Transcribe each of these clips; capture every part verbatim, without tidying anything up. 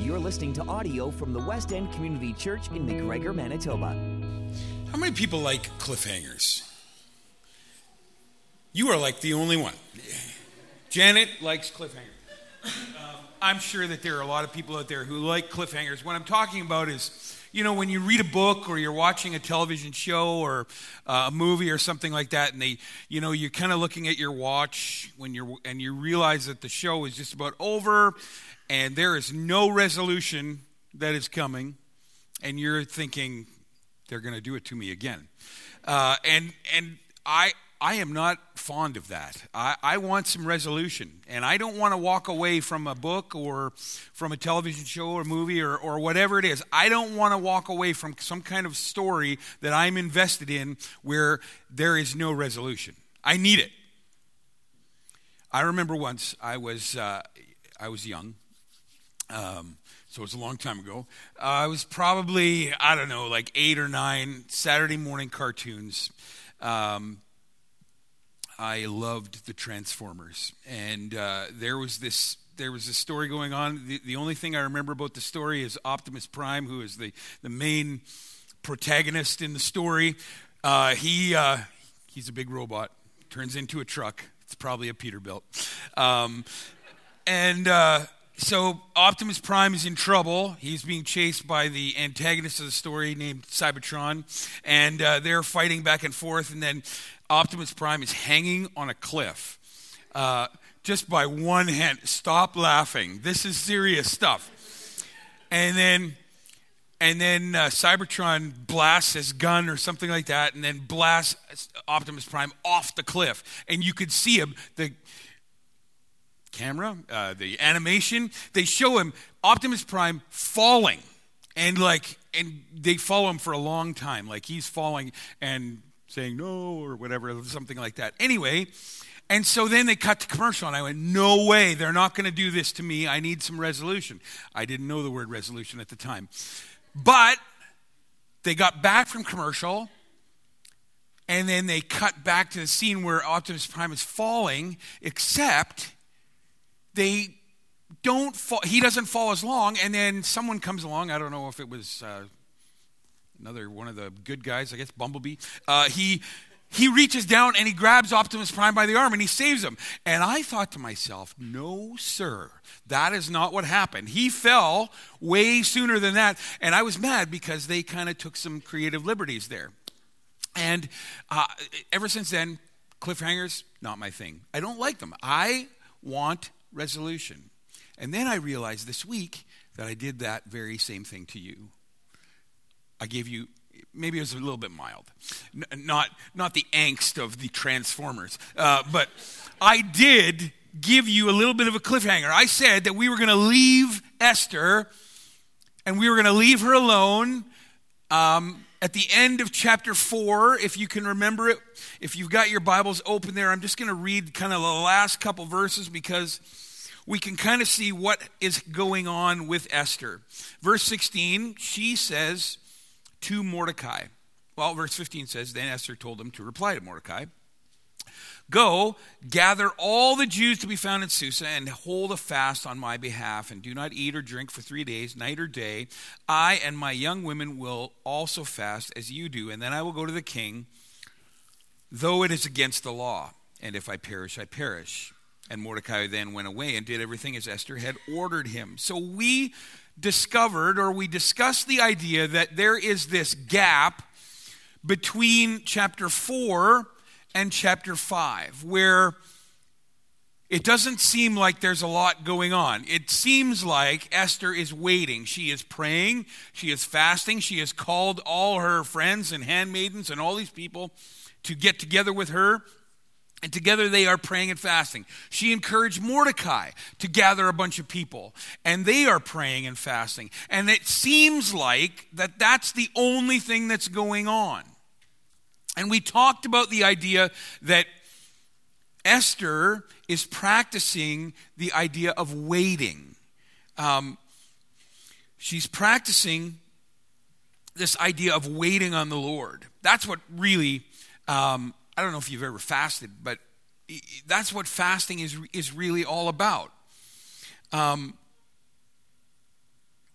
You're listening to audio from the West End Community Church in McGregor, Manitoba. How many people like cliffhangers? You are like the only one. Janet likes cliffhangers. Uh, I'm sure that there are a lot of people out there who like cliffhangers. What I'm talking about is, you know, when you read a book or you're watching a television show or uh, a movie or something like that, and they, you know, you're kind of looking at your watch when you're, and you realize that the show is just about over, and there is no resolution that is coming, and you're thinking, they're going to do it to me again. Uh, and and I I am not fond of that. I, I want some resolution, and I don't want to walk away from a book or from a television show or movie or, or whatever it is. I don't want to walk away from some kind of story that I'm invested in where there is no resolution. I need it. I remember once I was uh, I was young. Um, so it was a long time ago. Uh, I was probably, I don't know, like eight or nine, Saturday morning cartoons. Um, I loved the Transformers. And uh, there was this there was a story going on. The, the only thing I remember about the story is Optimus Prime, who is the, the main protagonist in the story. Uh, he uh, he's a big robot, turns into a truck. It's probably a Peterbilt. Um, and... Uh, So Optimus Prime is in trouble. He's being chased by the antagonist of the story named Cybertron, and uh, they're fighting back and forth, and then Optimus Prime is hanging on a cliff uh, just by one hand. Stop laughing. This is serious stuff. And then and then uh, Cybertron blasts his gun or something like that, and then blasts Optimus Prime off the cliff. And you could see him, the camera, uh, the animation, they show him, Optimus Prime, falling. And like, and they follow him for a long time. Like he's falling and saying no or whatever, something like that. Anyway, and so then they cut to commercial, and I went, no way, they're not going to do this to me. I need some resolution. I didn't know the word resolution at the time. But they got back from commercial, and then they cut back to the scene where Optimus Prime is falling, except they don't fall, he doesn't fall as long, and then someone comes along. I don't know if it was uh, another one of the good guys, I guess, Bumblebee. Uh, he he reaches down and he grabs Optimus Prime by the arm and he saves him. And I thought to myself, no, sir, that is not what happened. He fell way sooner than that, and I was mad because they kind of took some creative liberties there. And uh, ever since then, cliffhangers, not my thing. I don't like them. I want resolution. And then I realized this week that I did that very same thing to you. I gave you, maybe it was a little bit mild, N- not not the angst of the Transformers, uh, but I did give you a little bit of a cliffhanger. I said that we were going to leave Esther, and we were going to leave her alone um, at the end of chapter four, if you can remember it. If you've got your Bibles open there, I'm just going to read kind of the last couple verses because we can kind of see what is going on with Esther. Verse sixteen, she says to Mordecai. Well, verse fifteen says, then Esther told him to reply to Mordecai, go, gather all the Jews to be found in Susa and hold a fast on my behalf, and do not eat or drink for three days, night or day. I and my young women will also fast as you do, and then I will go to the king, though it is against the law. And if I perish, I perish. And Mordecai then went away and did everything as Esther had ordered him. So we discovered, or we discussed the idea that there is this gap between chapter four and chapter five, where it doesn't seem like there's a lot going on. It seems like Esther is waiting. She is praying. She is fasting. She has called all her friends and handmaidens and all these people to get together with her. And together they are praying and fasting. She encouraged Mordecai to gather a bunch of people. And they are praying and fasting. And it seems like that that's the only thing that's going on. And we talked about the idea that Esther is practicing the idea of waiting. Um, she's practicing this idea of waiting on the Lord. That's what really... Um, I don't know if you've ever fasted, but that's what fasting is is really all about. Um,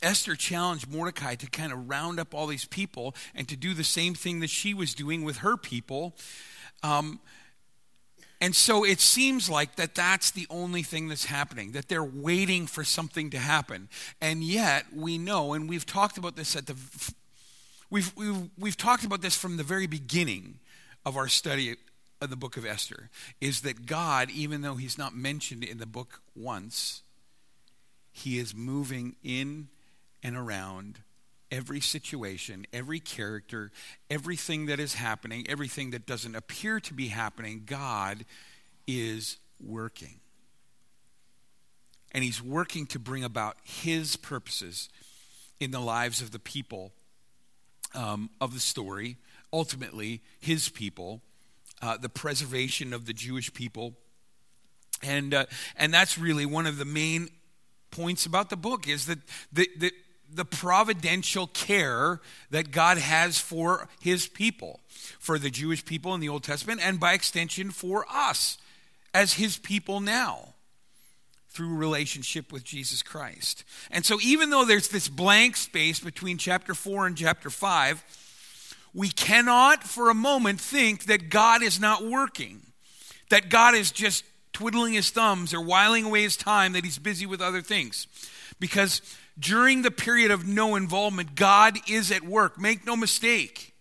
Esther challenged Mordecai to kind of round up all these people and to do the same thing that she was doing with her people. Um, and so it seems like that that's the only thing that's happening, that they're waiting for something to happen. And yet we know, and we've talked about this at the, we've we've we've talked about this from the very beginning of our study of the book of Esther, is that God, even though he's not mentioned in the book once, he is moving in and around every situation, every character, everything that is happening, everything that doesn't appear to be happening. God is working. And he's working to bring about his purposes in the lives of the people um, of the story, ultimately his people, uh, the preservation of the Jewish people. And uh, and that's really one of the main points about the book, is that the, the the providential care that God has for his people, for the Jewish people in the Old Testament, and by extension for us as his people now through relationship with Jesus Christ. And so even though there's this blank space between chapter four and chapter five, we cannot for a moment think that God is not working, that God is just twiddling his thumbs or whiling away his time, that he's busy with other things. Because during the period of no involvement, God is at work. Make no mistake.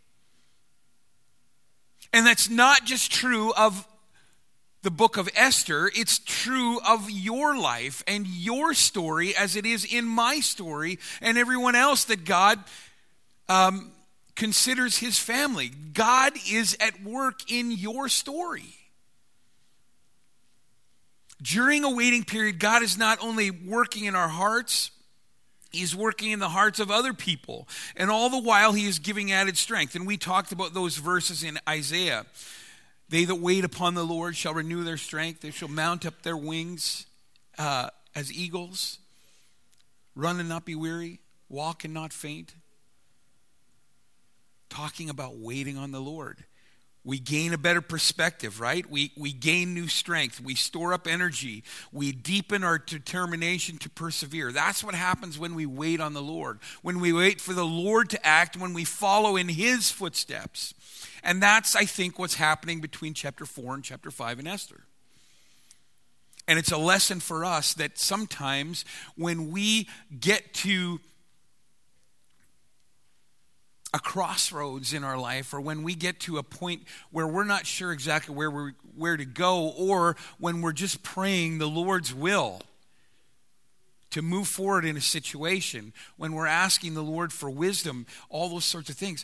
And that's not just true of the book of Esther. It's true of your life and your story, as it is in my story and everyone else that God um, considers his family. God is at work in your story. During a waiting period, God is not only working in our hearts, he's working in the hearts of other people. And all the while, he is giving added strength. And we talked about those verses in Isaiah. They that wait upon the Lord shall renew their strength. They shall mount up their wings uh, as eagles. Run and not be weary. Walk and not faint. Talking about waiting on the Lord. We gain a better perspective, right? We we gain new strength. We store up energy. We deepen our determination to persevere. That's what happens when we wait on the Lord. When we wait for the Lord to act, when we follow in his footsteps. And that's, I think, what's happening between chapter four and chapter five in Esther. And it's a lesson for us that sometimes when we get to a crossroads in our life, or when we get to a point where we're not sure exactly where we're where to go, or when we're just praying the Lord's will to move forward in a situation, when we're asking the Lord for wisdom, all those sorts of things.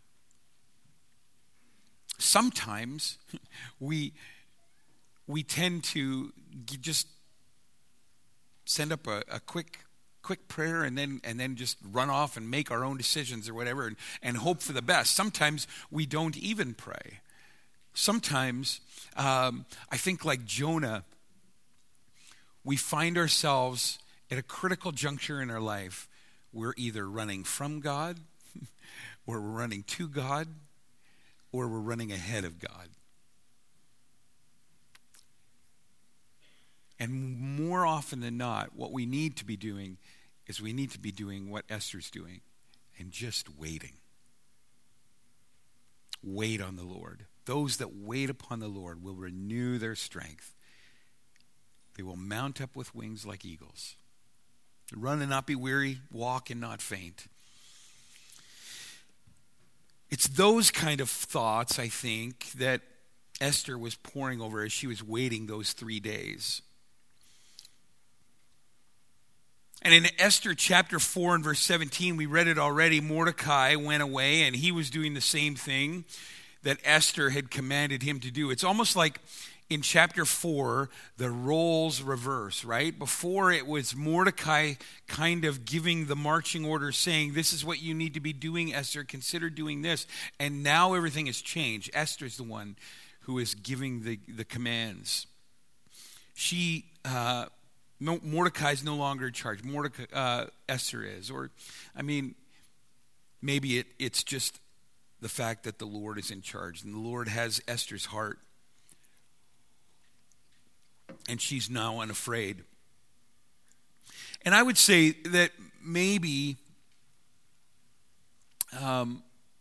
Sometimes we we tend to just send up a, a quick quick prayer and then and then just run off and make our own decisions or whatever and, and hope for the best. Sometimes we don't even pray. Sometimes, um, I think like Jonah, we find ourselves at a critical juncture in our life. We're either running from God, or we're running to God, or we're running ahead of God. And more often than not, what we need to be doing is we need to be doing what Esther's doing and just waiting. Wait on the Lord. Those that wait upon the Lord will renew their strength. They will mount up with wings like eagles. Run and not be weary, walk and not faint. It's those kind of thoughts, I think, that Esther was poring over as she was waiting those three days. And in Esther chapter four and verse seventeen, we read it already, Mordecai went away and he was doing the same thing that Esther had commanded him to do. It's almost like in chapter four, the roles reverse, right? Before it was Mordecai kind of giving the marching orders saying, this is what you need to be doing, Esther, consider doing this. And now everything has changed. Esther's the one who is giving the, the commands. She... Uh, Mordecai's no longer in charge. Mordecai, uh, Esther is. Or, I mean, maybe it, it's just the fact that the Lord is in charge. And the Lord has Esther's heart. And she's now unafraid. And I would say that maybe um,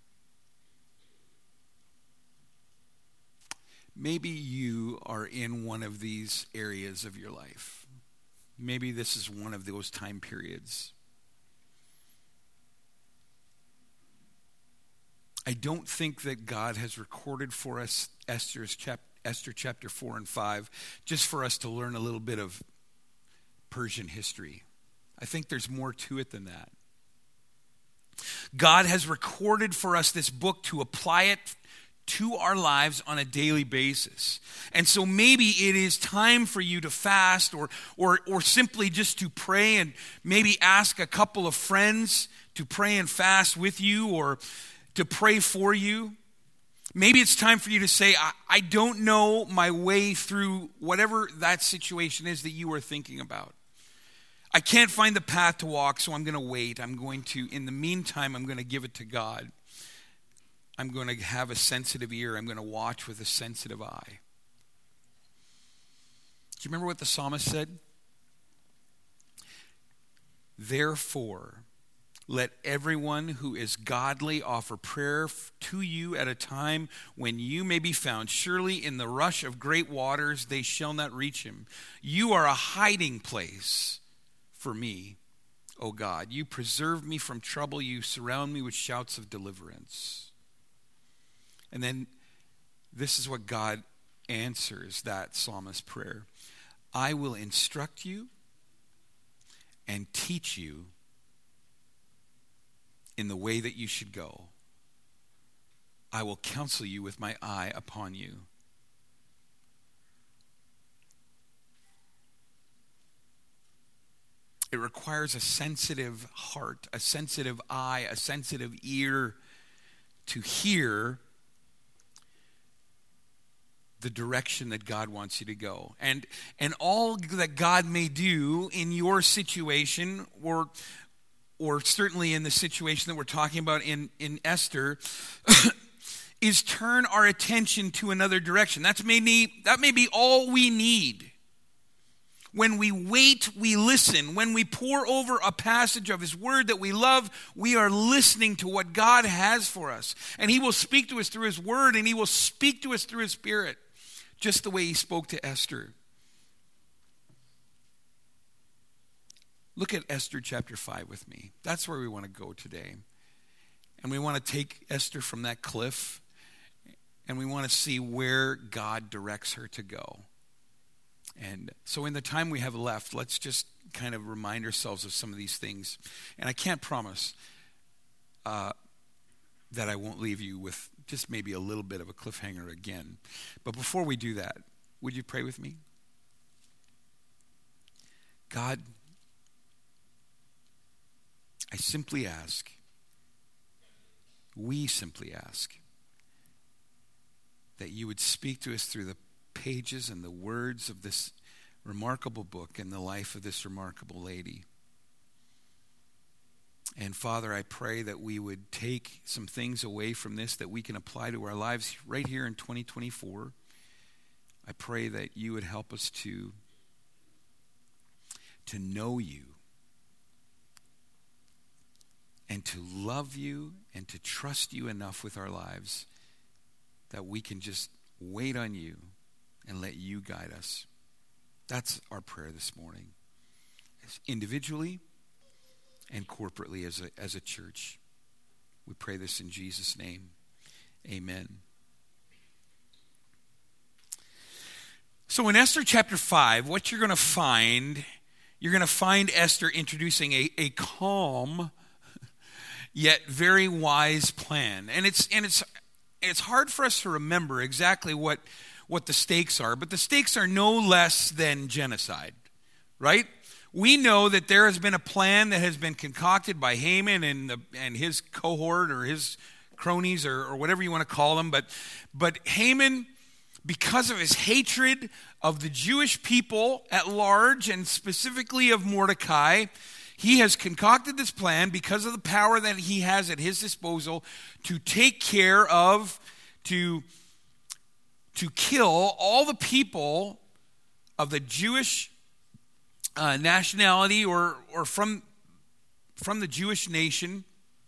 maybe you are in one of these areas of your life. Maybe this is one of those time periods. I don't think that God has recorded for us Esther's chap- Esther chapter four and five just for us to learn a little bit of Persian history. I think there's more to it than that. God has recorded for us this book to apply it to our lives on a daily basis. And so maybe it is time for you to fast or or or simply just to pray and maybe ask a couple of friends to pray and fast with you or to pray for you. Maybe it's time for you to say, I, I don't know my way through whatever that situation is that you are thinking about. I can't find the path to walk, so I'm going to wait. I'm going to, in the meantime, I'm going to give it to God. I'm going to have a sensitive ear. I'm going to watch with a sensitive eye. Do you remember what the psalmist said? Therefore, let everyone who is godly offer prayer to you at a time when you may be found. Surely in the rush of great waters they shall not reach him. You are a hiding place for me, O God. You preserve me from trouble. You surround me with shouts of deliverance. And then this is what God answers that psalmist's prayer. I will instruct you and teach you in the way that you should go. I will counsel you with my eye upon you. It requires a sensitive heart, a sensitive eye, a sensitive ear to hear the direction that God wants you to go. And and all that God may do in your situation, or or certainly in the situation that we're talking about in, in Esther, is turn our attention to another direction. That's may be, that may be all we need. When we wait, we listen. When we pore over a passage of his word that we love, we are listening to what God has for us. And he will speak to us through his word, and he will speak to us through his spirit, just the way he spoke to Esther. Look at Esther chapter five with me. That's where we want to go today. And we want to take Esther from that cliff, and we want to see where God directs her to go. And so in the time we have left, let's just kind of remind ourselves of some of these things. And I can't promise uh, that I won't leave you with just maybe a little bit of a cliffhanger again. But before we do that, would you pray with me? God, I simply ask, we simply ask, that you would speak to us through the pages and the words of this remarkable book and the life of this remarkable lady. And Father, I pray that we would take some things away from this that we can apply to our lives right here in twenty twenty-four. I pray that you would help us to, to know you and to love you and to trust you enough with our lives that we can just wait on you and let you guide us. That's our prayer this morning, individually and corporately as a, as a church. We pray this in Jesus' name. Amen. So in Esther chapter five, what you're going to find, you're going to find Esther introducing a, a calm yet very wise plan. And it's and it's it's hard for us to remember exactly what what the stakes are, but the stakes are no less than genocide, right? We know that there has been a plan that has been concocted by Haman and the, and his cohort or his cronies or, or whatever you want to call them, but but Haman, because of his hatred of the Jewish people at large and specifically of Mordecai, he has concocted this plan because of the power that he has at his disposal to take care of, to, to kill all the people of the Jewish uh, nationality or, or from from the Jewish nation,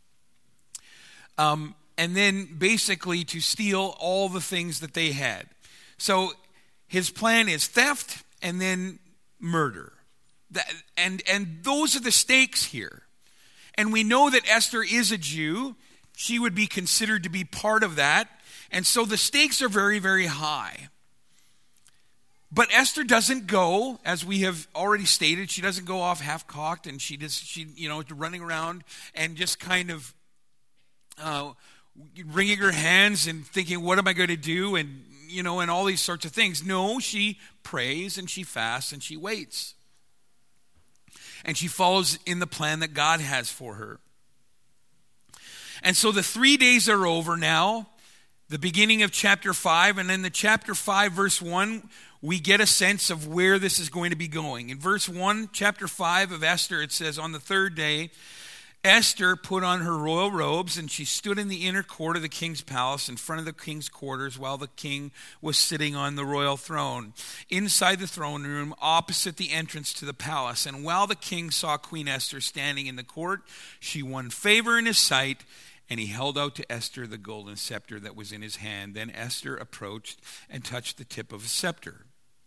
um, and then basically to steal all the things that they had. So his plan is theft and then murder. That, and, and those are the stakes here. And we know that Esther is a Jew. She would be considered to be part of that. And so the stakes are very, very high. But Esther doesn't go, as we have already stated, she doesn't go off half-cocked and she just, she, you know, running around and just kind of uh, wringing her hands and thinking, what am I going to do? And, you know, and all these sorts of things. No, she prays and she fasts and she waits. And she follows in the plan that God has for her. And so the three days are over now, the beginning of chapter five, and in the chapter five, verse one, we get a sense of where this is going to be going. In verse one, chapter five of Esther, it says, on the third day, Esther put on her royal robes, and she stood in the inner court of the king's palace in front of the king's quarters while the king was sitting on the royal throne, inside the throne room, opposite the entrance to the palace. And while the king saw Queen Esther standing in the court, she won favor in his sight, and he held out to Esther the golden scepter that was in his hand. Then Esther approached and touched the tip of a scepter.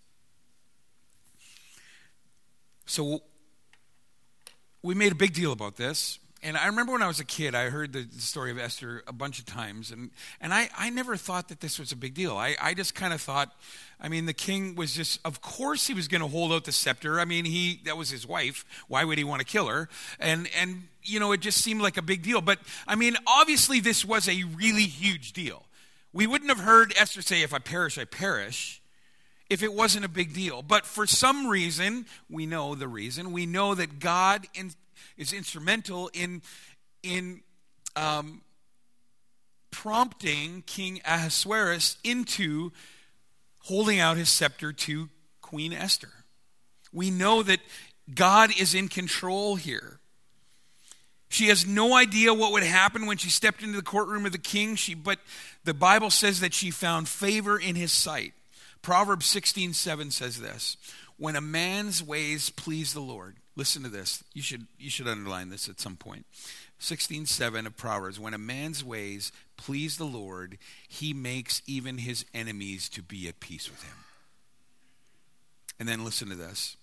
So we made a big deal about this. And I remember when I was a kid, I heard the story of Esther a bunch of times. And, and I, I never thought that this was a big deal. I, I just kind of thought, I mean, the king was just, of course he was going to hold out the scepter. I mean, he that was his wife. Why would he want to kill her? And, and you know, it just seemed like a big deal. But, I mean, obviously this was a really huge deal. We wouldn't have heard Esther say, if I perish, I perish, if it wasn't a big deal. But for some reason, we know the reason. We know that God in, is instrumental in, in um, prompting King Ahasuerus into holding out his scepter to Queen Esther. We know that God is in control here. She has no idea what would happen when she stepped into the courtroom of the king, she, but the Bible says that she found favor in his sight. Proverbs sixteen seven says this, when a man's ways please the Lord. Listen to this. You should, you should underline this at some point. sixteen seven of Proverbs, when a man's ways please the Lord, he makes even his enemies to be at peace with him. And then listen to this.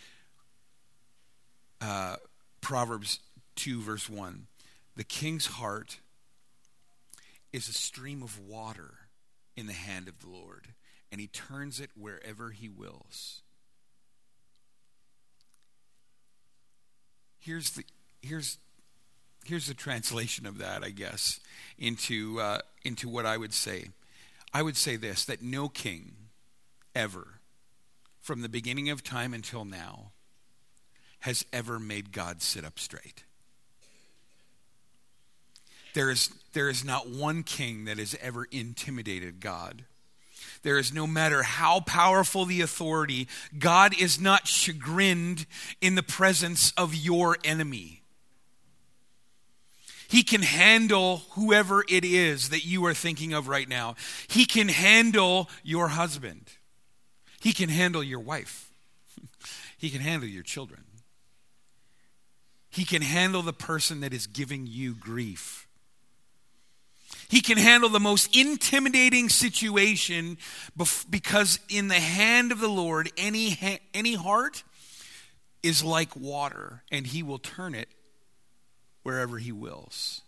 Uh, Proverbs two verse one, the king's heart is a stream of water in the hand of the Lord, and he turns it wherever he wills. Here's the here's here's the translation of that, I guess, into uh, into what I would say. I would say this, that no king ever, from the beginning of time until now, has ever made God sit up straight. There is there is not one king that has ever intimidated God. There is, no matter how powerful the authority, God is not chagrined in the presence of your enemy. He can handle whoever it is that you are thinking of right now. He can handle your husband. He can handle your wife. He can handle your children. He can handle the person that is giving you grief. He can handle the most intimidating situation because in the hand of the Lord, any ha- any heart is like water, and he will turn it wherever he wills.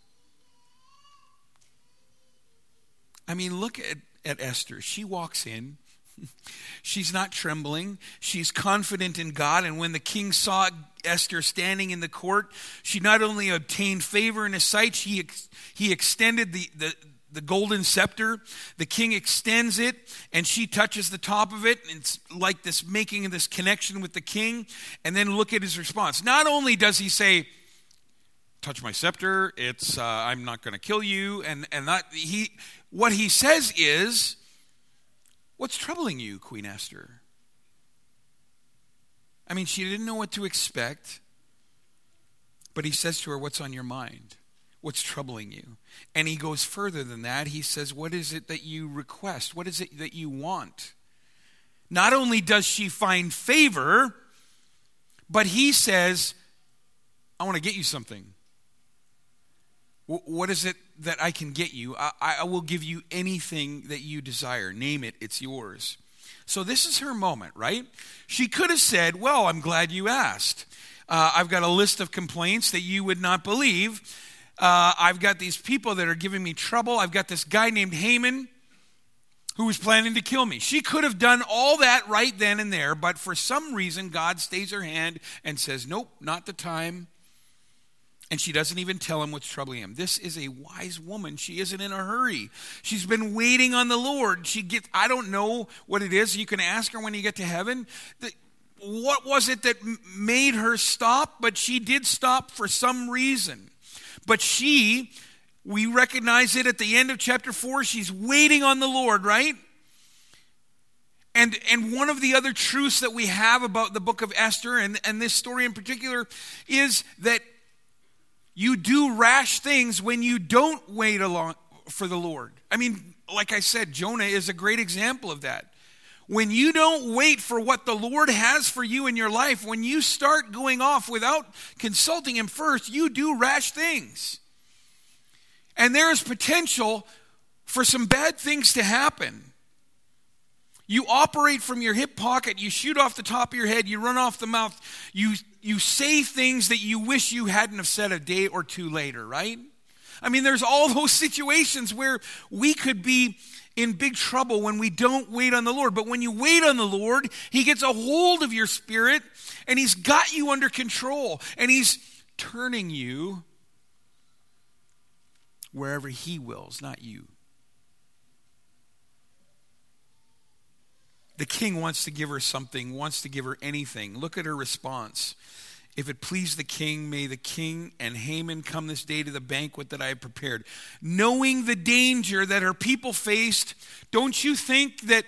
I mean, look at, at Esther. She walks in. She's not trembling. She's confident in God. And when the king saw Esther standing in the court, she not only obtained favor in his sight, he, he extended the, the, the golden scepter. The king extends it, and she touches the top of it. And it's like this, making this connection with the king. And then look at his response. Not only does he say, touch my scepter, it's uh, I'm not going to kill you. And, and not, he, what he says is, what's troubling you, Queen Esther? I mean, she didn't know what to expect, but he says to her, what's on your mind? What's troubling you? And he goes further than that. He says, what is it that you request? What is it that you want? Not only does she find favor, but he says, I want to get you something. W- what is it that I can get you? I, I will give you anything that you desire. Name it, it's yours. So this is her moment, right? She could have said, well, I'm glad you asked. Uh, I've got a list of complaints that you would not believe. Uh, I've got these people that are giving me trouble. I've got this guy named Haman who was planning to kill me. She could have done all that right then and there, but for some reason, God stays her hand and says, nope, not the time. And she doesn't even tell him what's troubling him. This is a wise woman. She isn't in a hurry. She's been waiting on the Lord. She gets, I don't know what it is. You can ask her when you get to heaven. The, what was it that made her stop? But she did stop for some reason. But she, we recognize it at the end of chapter four. She's waiting on the Lord, right? And and one of the other truths that we have about the book of Esther, and, and this story in particular, is that you do rash things when you don't wait along for the Lord. I mean, like I said, Jonah is a great example of that. When you don't wait for what the Lord has for you in your life, when you start going off without consulting him first, you do rash things. And there is potential for some bad things to happen. You operate from your hip pocket, you shoot off the top of your head, you run off the mouth, you you say things that you wish you hadn't have said a day or two later, right? I mean, there's all those situations where we could be in big trouble when we don't wait on the Lord. But when you wait on the Lord, he gets a hold of your spirit and he's got you under control and he's turning you wherever he wills, not you. The king wants to give her something, wants to give her anything. Look at her response. If it please the king, may the king and Haman come this day to the banquet that I have prepared. Knowing the danger that her people faced, don't you think that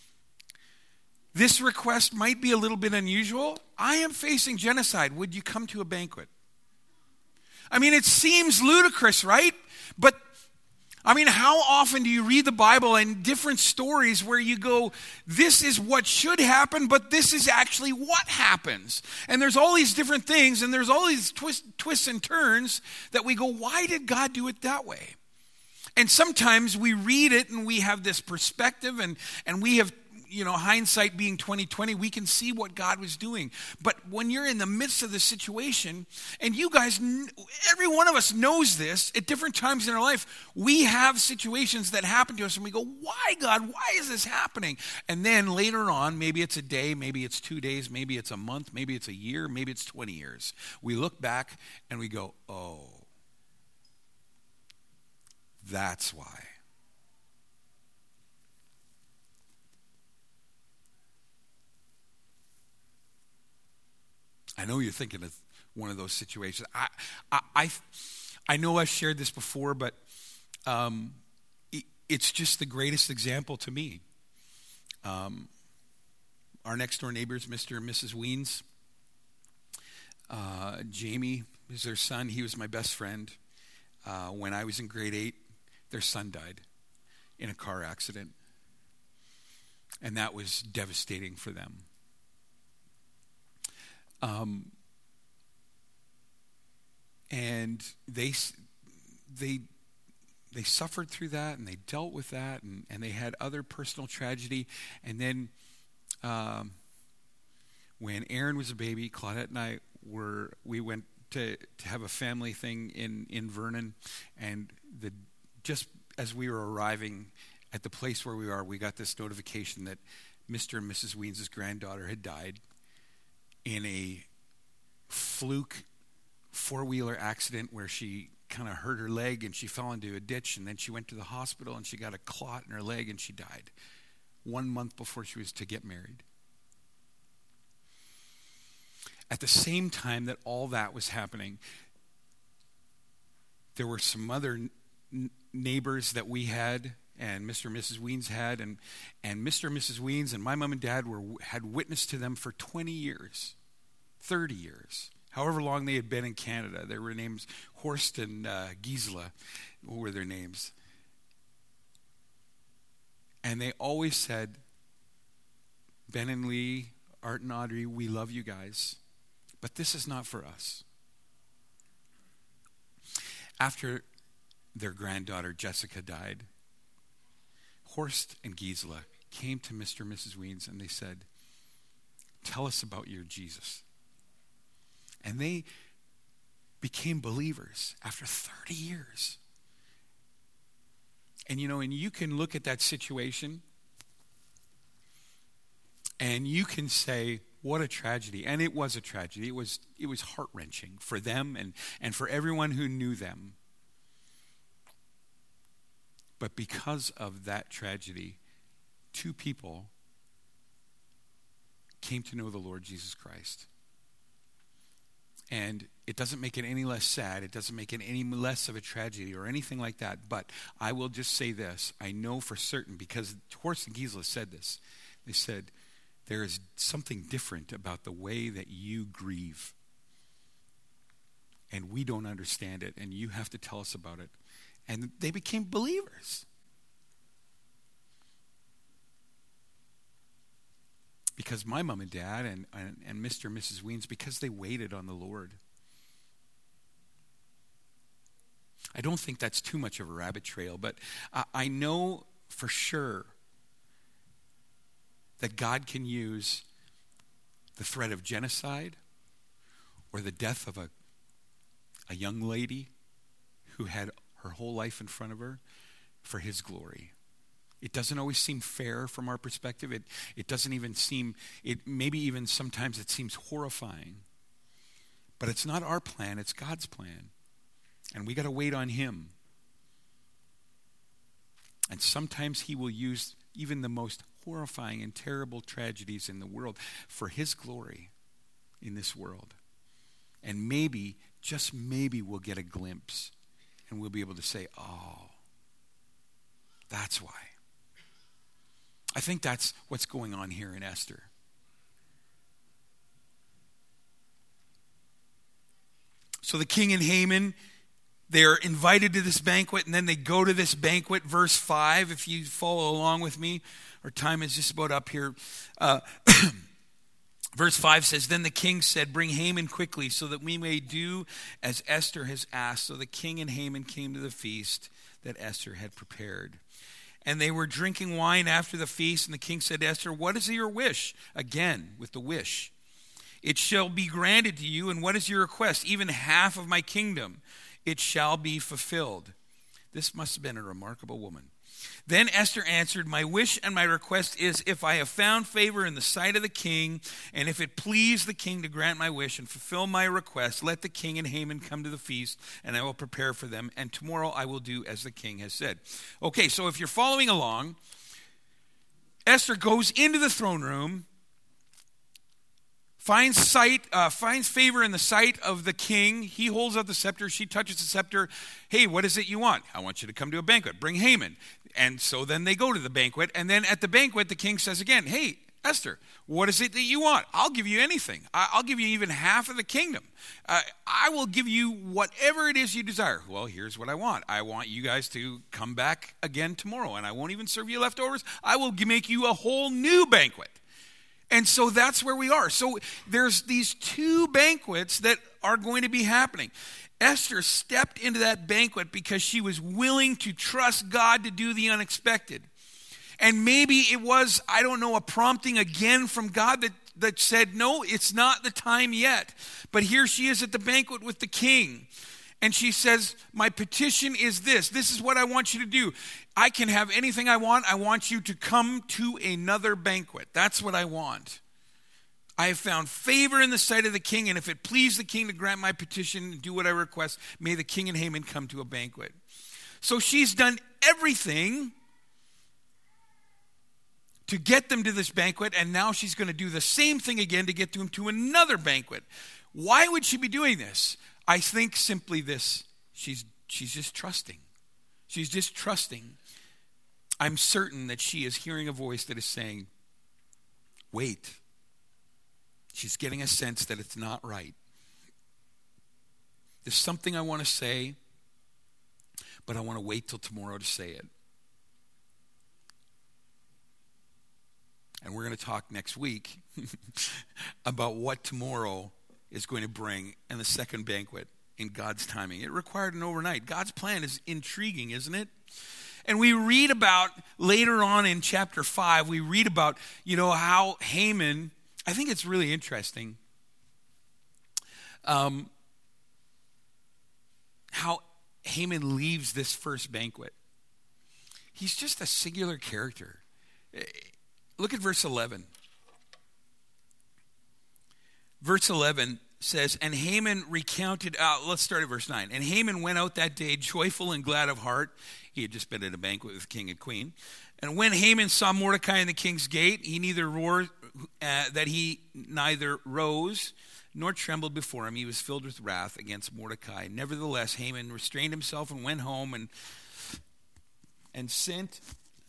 this request might be a little bit unusual? I am facing genocide. Would you come to a banquet? I mean, it seems ludicrous, right? But I mean, how often do you read the Bible and different stories where you go, this is what should happen, but this is actually what happens. And there's all these different things, and there's all these twist, twists and turns that we go, why did God do it that way? And sometimes we read it and we have this perspective, and, and we have, you know, hindsight being twenty twenty, we can see what God was doing. But when you're in the midst of the situation, and you guys, every one of us knows this at different times in our life, we have situations that happen to us and we go, why God, why is this happening? And then later on, maybe it's a day, maybe it's two days, maybe it's a month, maybe it's a year, maybe it's twenty years. We look back and we go, oh, that's why. I know you're thinking of one of those situations. I, I, I, I know I've shared this before, but um, it, it's just the greatest example to me. Um, our next door neighbors, Mister and Missus Weens. Uh, Jamie is their son. He was my best friend. Uh, when I was in grade eight, their son died in a car accident. And that was devastating for them. Um, and they they they suffered through that, and they dealt with that, and, and they had other personal tragedy. And then um, when Aaron was a baby, Claudette and I were we went to, to have a family thing in, in Vernon, and the just as we were arriving at the place where we are, we got this notification that Mister and Missus Weens' granddaughter had died in a fluke four-wheeler accident where she kind of hurt her leg and she fell into a ditch, and then she went to the hospital and she got a clot in her leg and she died one month before she was to get married. At the same time that all that was happening, there were some other n- neighbors that we had, and Mister and Missus Weens had, and, and Mister and Missus Weens and my mom and dad were had witnessed to them for twenty years, thirty years, however long they had been in Canada. Their were names Horst and uh, Gisela were their names. And they always said, Ben and Lee, Art and Audrey, we love you guys, but this is not for us. after their granddaughter Jessica died, Horst and Gisela came to Mister and Missus Wiens and they said, tell us about your Jesus. And they became believers after thirty years. And you know, and you can look at that situation and you can say, what a tragedy. And it was a tragedy. It was it was heart-wrenching for them and, and for everyone who knew them. But because of that tragedy, two people came to know the Lord Jesus Christ. And it doesn't make it any less sad. It doesn't make it any less of a tragedy or anything like that. But I will just say this. I know for certain, because Horst and Gisela said this. They said, there is something different about the way that you grieve. And we don't understand it. And you have to tell us about it. And they became believers. Because my mom and dad and, and, and Mister and Missus Wiens, because they waited on the Lord. I don't think that's too much of a rabbit trail, but I, I know for sure that God can use the threat of genocide or the death of a, a young lady who had her whole life in front of her for his glory. It doesn't always seem fair from our perspective. It it doesn't even seem, it maybe even sometimes it seems horrifying. But it's not our plan, it's God's plan. And we got to wait on him. And sometimes he will use even the most horrifying and terrible tragedies in the world for his glory in this world. And maybe, just maybe, we'll get a glimpse and we'll be able to say, oh, that's why. I think that's what's going on here in Esther. So the king and Haman, they're invited to this banquet, and then they go to this banquet. Verse five, if you follow along with me, our time is just about up here. Uh, verse five says, then the king said, bring Haman quickly so that we may do as Esther has asked. So the king and Haman came to the feast that Esther had prepared. And they were drinking wine after the feast, and the king said to Esther, what is your wish? Again, with the wish. It shall be granted to you, and what is your request? Even half of my kingdom, it shall be fulfilled. This must have been a remarkable woman. Then Esther answered, my wish and my request is, if I have found favor in the sight of the king, and if it please the king to grant my wish and fulfill my request, let the king and Haman come to the feast, and I will prepare for them, and tomorrow I will do as the king has said. Okay, so if you're following along, Esther goes into the throne room, finds sight, uh, finds favor in the sight of the king. He holds out the scepter. She touches the scepter. Hey, what is it you want? I want you to come to a banquet. Bring Haman. And so then they go to the banquet. And then at the banquet, the king says again, hey, Esther, what is it that you want? I'll give you anything. I'll give you even half of the kingdom. Uh, I will give you whatever it is you desire. Well, here's what I want. I want you guys to come back again tomorrow, and I won't even serve you leftovers. I will make you a whole new banquet. And so that's where we are. So there's these two banquets that are going to be happening. Esther stepped into that banquet because she was willing to trust God to do the unexpected. And maybe it was, I don't know, a prompting again from God that, that said, no, it's not the time yet. But here she is at the banquet with the king. And she says, my petition is this. This is what I want you to do. I can have anything I want. I want you to come to another banquet. That's what I want. I have found favor in the sight of the king, and if it please the king to grant my petition and do what I request, may the king and Haman come to a banquet. So she's done everything to get them to this banquet, and now she's going to do the same thing again to get them to another banquet. Why would she be doing this? I think simply this. She's, she's just trusting. She's just trusting. I'm certain that she is hearing a voice that is saying, wait. She's getting a sense that it's not right. There's something I want to say, but I want to wait till tomorrow to say it. And we're going to talk next week about what tomorrow is going to bring in the second banquet in God's timing. It required an overnight. God's plan is intriguing, isn't it? And we read about, later on in chapter five, we read about, you know, how Haman, I think it's really interesting, um, how Haman leaves this first banquet. He's just a singular character. Look at verse eleven. Verse eleven says, and Haman recounted out, let's start at verse nine. And Haman went out that day joyful and glad of heart. He had just been at a banquet with the king and queen. And when Haman saw Mordecai in the king's gate, he neither roared, uh, that he neither rose nor trembled before him. He was filled with wrath against Mordecai. Nevertheless, Haman restrained himself and went home and and sent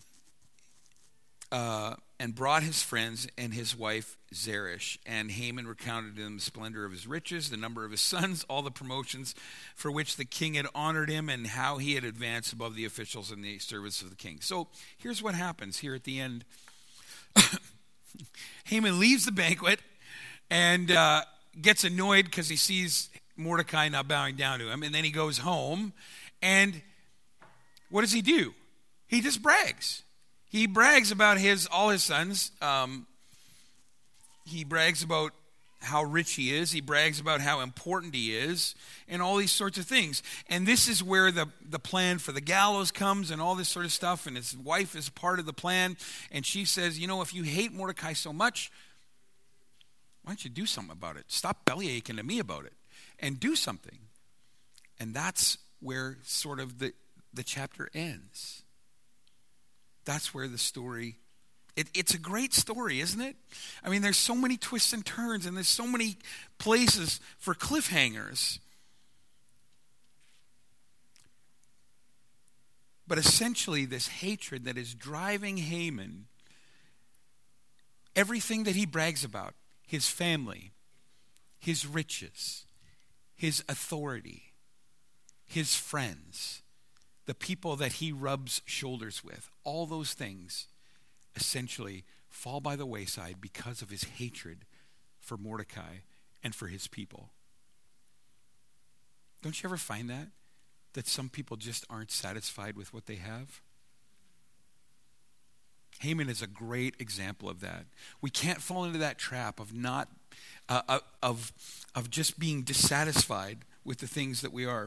uh, and brought his friends and his wife Zeresh. And Haman recounted to them the splendor of his riches, the number of his sons, all the promotions for which the king had honored him, and how he had advanced above the officials in the service of the king. So here's what happens here at the end. Haman leaves the banquet and uh, gets annoyed because he sees Mordecai not bowing down to him. And then he goes home, and what does he do? He just brags. He brags about his all his sons. Um, he brags about how rich he is. He brags about how important he is, and all these sorts of things. And this is where the, the plan for the gallows comes and all this sort of stuff. And his wife is part of the plan. And she says, you know, if you hate Mordecai so much, why don't you do something about it? Stop belly aching to me about it and do something. And that's where sort of the, the chapter ends. That's where the story, it, it's a great story, isn't it? I mean, there's so many twists and turns, and there's so many places for cliffhangers. But essentially, this hatred that is driving Haman, everything that he brags about, his family, his riches, his authority, his friends, the people that he rubs shoulders with, all those things essentially fall by the wayside because of his hatred for Mordecai and for his people. Don't you ever find that? That some people just aren't satisfied with what they have? Haman is a great example of that. We can't fall into that trap of not, uh, of, of just being dissatisfied with the things that we are.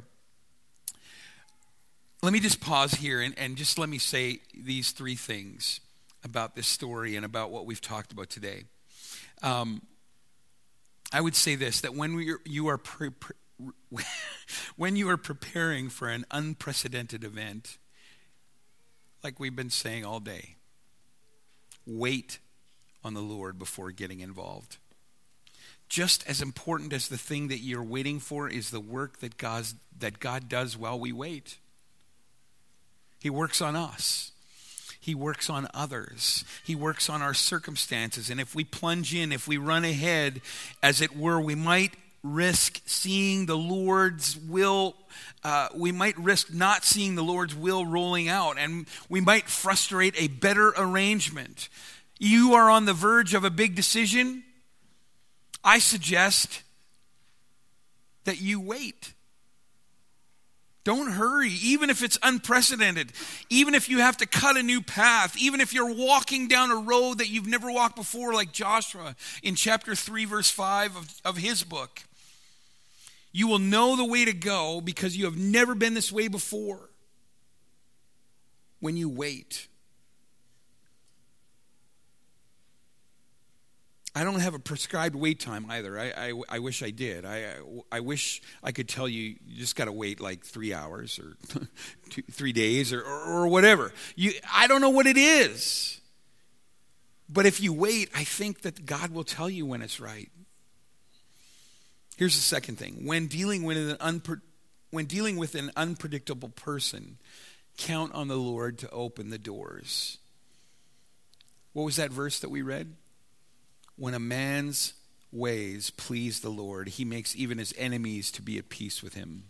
Let me just pause here and, and just let me say these three things about this story and about what we've talked about today. Um, I would say this, that when we are, you are pre- pre- when you are preparing for an unprecedented event, like we've been saying all day, wait on the Lord before getting involved. Just as important as the thing that you're waiting for is the work that God, that God does while we wait. He works on us. He works on others. He works on our circumstances. And if we plunge in, if we run ahead, as it were, we might risk seeing the Lord's will. Uh, we might risk not seeing the Lord's will rolling out. And we might frustrate a better arrangement. You are on the verge of a big decision. I suggest that you wait. Don't hurry, even if it's unprecedented, even if you have to cut a new path, even if you're walking down a road that you've never walked before, like Joshua in chapter three, verse five of, of his book. You will know the way to go because you have never been this way before when you wait. I don't have a prescribed wait time either. I, I, I wish I did. I, I, I wish I could tell you, you just got to wait like three hours or two, three days or, or, or whatever. You, I don't know what it is. But if you wait, I think that God will tell you when it's right. Here's the second thing. When dealing with an, unpre- when dealing with an unpredictable person, count on the Lord to open the doors. What was that verse that we read? When a man's ways please the Lord, he makes even his enemies to be at peace with him.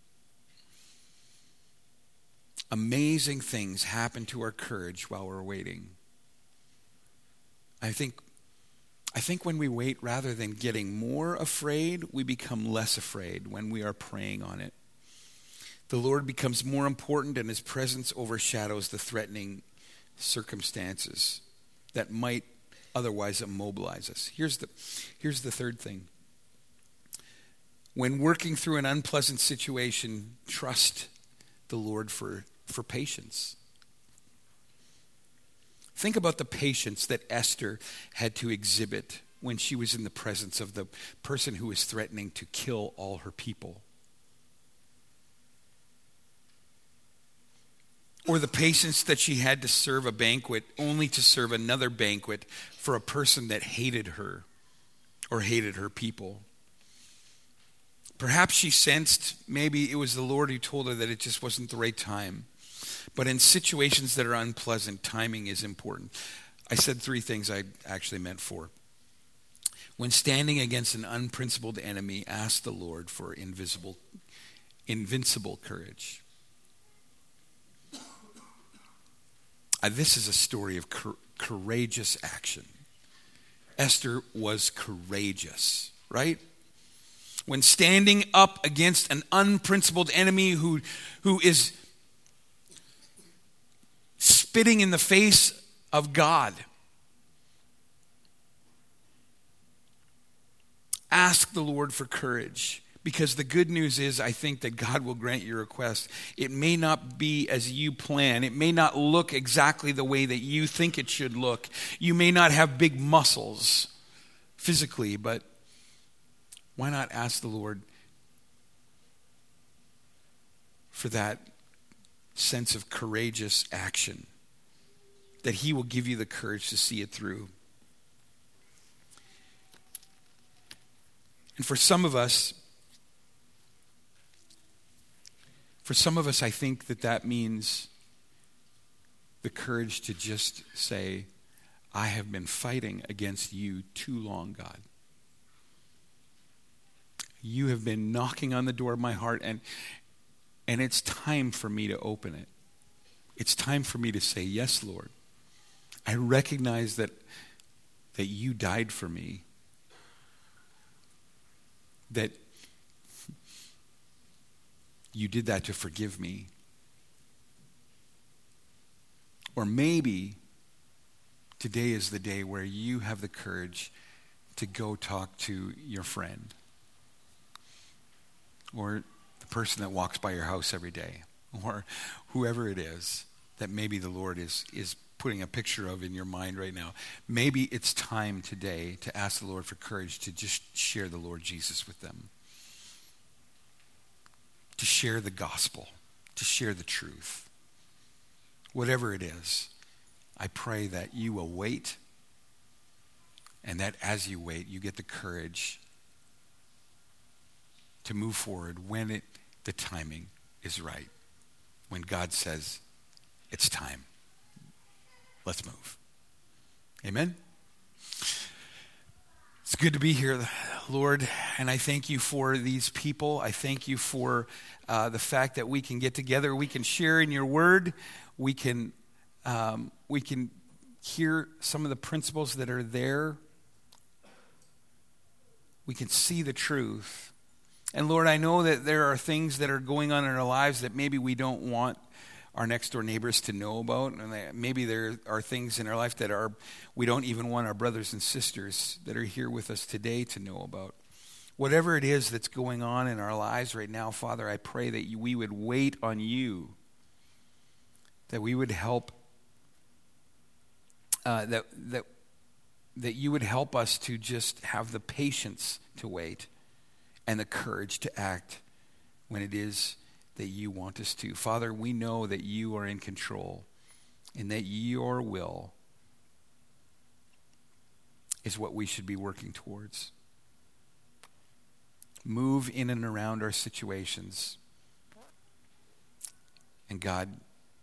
Amazing things happen to our courage while we're waiting. I think I think when we wait, rather than getting more afraid, we become less afraid when we are praying on it. The Lord becomes more important, and his presence overshadows the threatening circumstances that might otherwise immobilize us. Here's the, here's the third thing. When working through an unpleasant situation, trust the Lord for, for patience. Think about the patience that Esther had to exhibit when she was in the presence of the person who was threatening to kill all her people. Or the patience that she had to serve a banquet only to serve another banquet for a person that hated her or hated her people. Perhaps she sensed maybe it was the Lord who told her that it just wasn't the right time. But in situations that are unpleasant, timing is important. I said three things, I actually meant four. When standing against an unprincipled enemy, ask the Lord for invisible, invincible courage. Uh, this is a story of cor- courageous action. Esther was courageous, right? When standing up against an unprincipled enemy who, who is spitting in the face of God, ask the Lord for courage. Because the good news is, I think that God will grant your request. It may not be as you plan. It may not look exactly the way that you think it should look. You may not have big muscles physically, but why not ask the Lord for that sense of courageous action, that he will give you the courage to see it through. And for some of us, for some of us, I think that that means the courage to just say, I have been fighting against you too long, God. You have been knocking on the door of my heart, and and it's time for me to open it. It's time for me to say, yes, Lord. I recognize that, that you died for me. That you did that to forgive me. Or maybe today is the day where you have the courage to go talk to your friend, or the person that walks by your house every day, or whoever it is that maybe the Lord is, is putting a picture of in your mind right now. Maybe it's time today to ask the Lord for courage to just share the Lord Jesus with them. To share the gospel, to share the truth. Whatever it is, I pray that you will wait, and that as you wait, you get the courage to move forward when it, the timing is right. When God says, it's time. Let's move. Amen? It's good to be here, Lord, and I thank you for these people. I thank you for uh, the fact that we can get together, we can share in your word, we can um, we can hear some of the principles that are there. We can see the truth. And Lord, I know that there are things that are going on in our lives that maybe we don't want our next door neighbors to know about, and maybe there are things in our life that are we don't even want our brothers and sisters that are here with us today to know about. Whatever it is that's going on in our lives right now, Father, I pray that you, we would wait on you, that we would help, uh, that that that you would help us to just have the patience to wait and the courage to act when it is that you want us to. Father, we know that you are in control and that your will is what we should be working towards. Move in and around our situations. And God,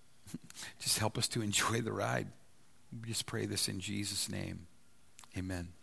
just help us to enjoy the ride. We just pray this in Jesus' name. Amen.